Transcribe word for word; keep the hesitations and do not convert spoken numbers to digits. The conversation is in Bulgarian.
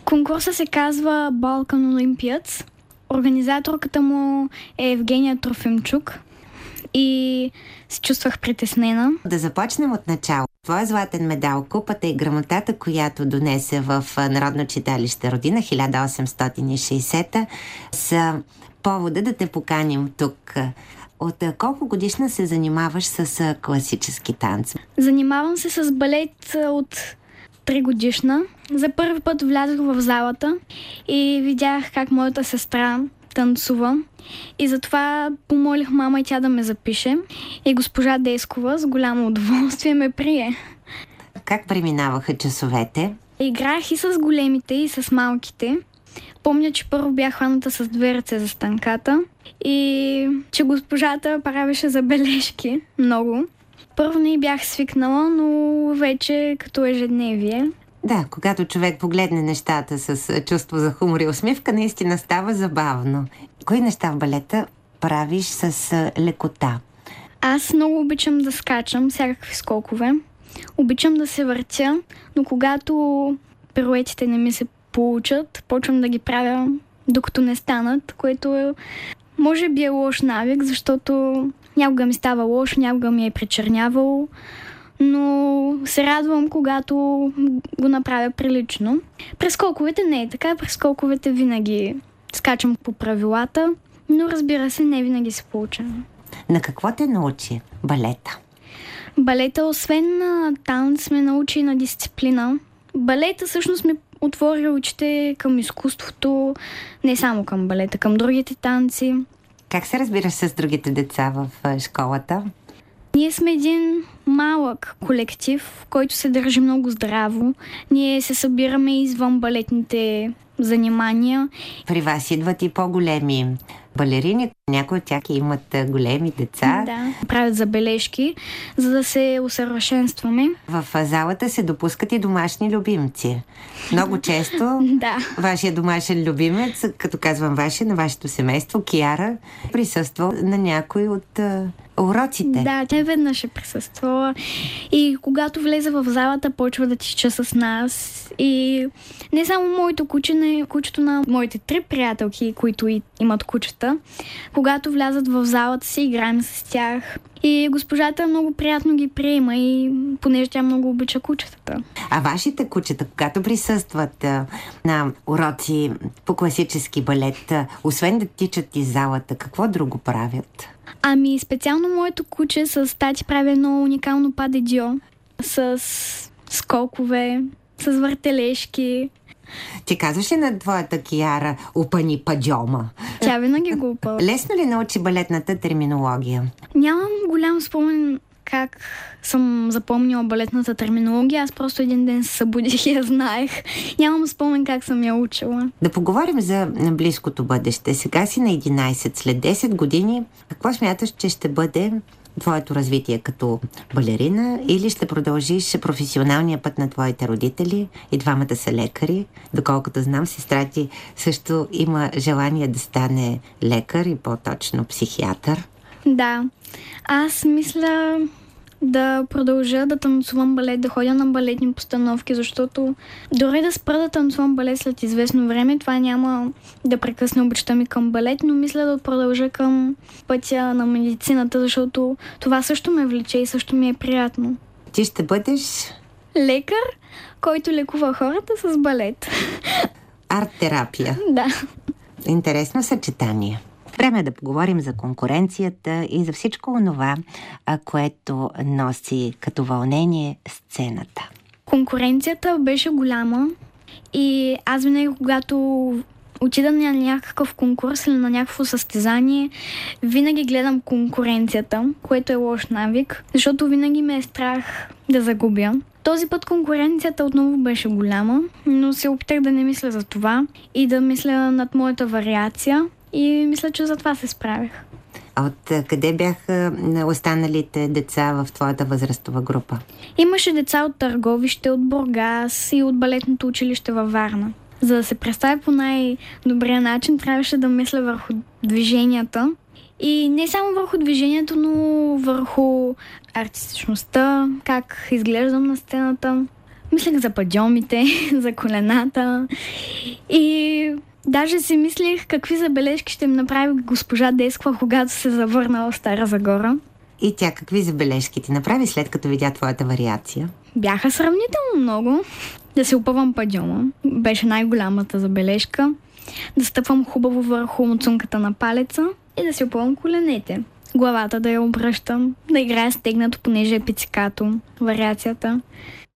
Конкурсът се казва Balkan Olympiads. Организаторката му е Евгения Трофимчук и се чувствах притеснена. Да започнем от начало. Твоя златен медал, купата и грамотата, която донесе в Народно читалище Родина хиляда осемстотин и шейсета, са повода да те поканим тук. От колко годишна се занимаваш с класически танц? Занимавам се с балет от три годишна. За първи път влязох в залата и видях как моята сестра танцува. И затова помолих мама и тя да ме запише. И госпожа Дескова с голямо удоволствие ме прие. Как преминаваха часовете? Играх и с големите, и с малките. Помня, че първо бях хваната с две ръце за станката и че госпожата правеше забележки много. Първо не бях свикнала, но вече като ежедневие. Да, когато човек погледне нещата с чувство за хумор и усмивка, наистина става забавно. Кои неща в балета правиш с лекота? Аз много обичам да скачам, всякакви скокове. Обичам да се въртя, но когато пируетите не ми се получат, почвам да ги правя докато не станат, което е, може би е лош навик, защото някога ми става лошо, някога ми е причернявало, но се радвам, когато го направя прилично. През скоковете не е така, през скоковете винаги скачам по правилата, но разбира се, не винаги се получава. На какво те научи балета? Балета, освен на танц, ме научи на дисциплина. Балета всъщност ми отвори очите към изкуството, не само към балета, към другите танци. Как се разбираш с другите деца в школата? Ние сме един малък колектив, в който се държи много здраво. Ние се събираме извън балетните занимания. При вас идват и по-големи балерини. Някои от тях имат големи деца. Да, правят забележки, за да се усъвършенстваме. В залата се допускат и домашни любимци. Много често да. Вашия домашен любимец, като казвам ваше, на вашето семейство, Киара, присъства на някой от uh, уроците. Да, тя веднъж е присъствала. И когато влезе в залата, почва да тича с нас. И не само моето куче, но и кучето на моите три приятелки, които и имат кучета. Когато влязат в залата си, играем с тях. И госпожата много приятно ги приема, и понеже тя много обича кучетата. А вашите кучета, когато присъстват а, на уроци по класически балет, а, освен да тичат из залата, какво друго правят? Ами специално моето куче с тати прави едно уникално падедио с скокове, с въртележки. Ти казваш ли на твоята Киара "упани падьома"? Тя винаги го упа. Лесно ли научи балетната терминология? Нямам голям спомен как съм запомнила балетната терминология. Аз просто един ден се събудих и я знаех. Нямам спомен как съм я учила. Да поговорим за близкото бъдеще. Сега си на единайсет. След десет години какво смяташ, че ще бъде твоето развитие като балерина, или ще продължиш професионалния път на твоите родители? И двамата са лекари. Доколкото знам, сестра ти също има желание да стане лекар и по-точно психиатър. Да. Аз мисля да продължа да танцувам балет, да ходя на балетни постановки, защото дори да спра да танцувам балет след известно време, това няма да прекъсне обичта ми към балет, но мисля да продължа към пътя на медицината, защото това също ме влече и също ми е приятно. Ти ще бъдеш лекар, който лекува хората с балет. Арт-терапия. Да. Интересно съчетание. Време е да поговорим за конкуренцията и за всичко онова, което носи като вълнение сцената. Конкуренцията беше голяма и аз винаги, когато отида на някакъв конкурс или на някакво състезание, винаги гледам конкуренцията, което е лош навик, защото винаги ме е страх да загубя. Този път конкуренцията отново беше голяма, но се опитах да не мисля за това и да мисля над моята вариация. И мисля, че за това се справях. А от къде бяха останалите деца в твоята възрастова група? Имаше деца от Търговище, от Бургас и от балетното училище във Варна. За да се представя по най-добрия начин, трябваше да мисля върху движенията. И не само върху движението, но върху артистичността, как изглеждам на сцената. Мислех за падьомите, за колената и даже си мислех какви забележки ще ми направи госпожа Десква, когато се завърна в Стара Загора. И тя какви забележки ти направи, след като видя твоята вариация? Бяха сравнително много. Да се опъвам падьома беше най-голямата забележка. Да стъпвам хубаво върху муцунката на палеца и да си опъвам коленете. Главата да я обръщам, да играя стегнато, понеже е пицикато, вариацията.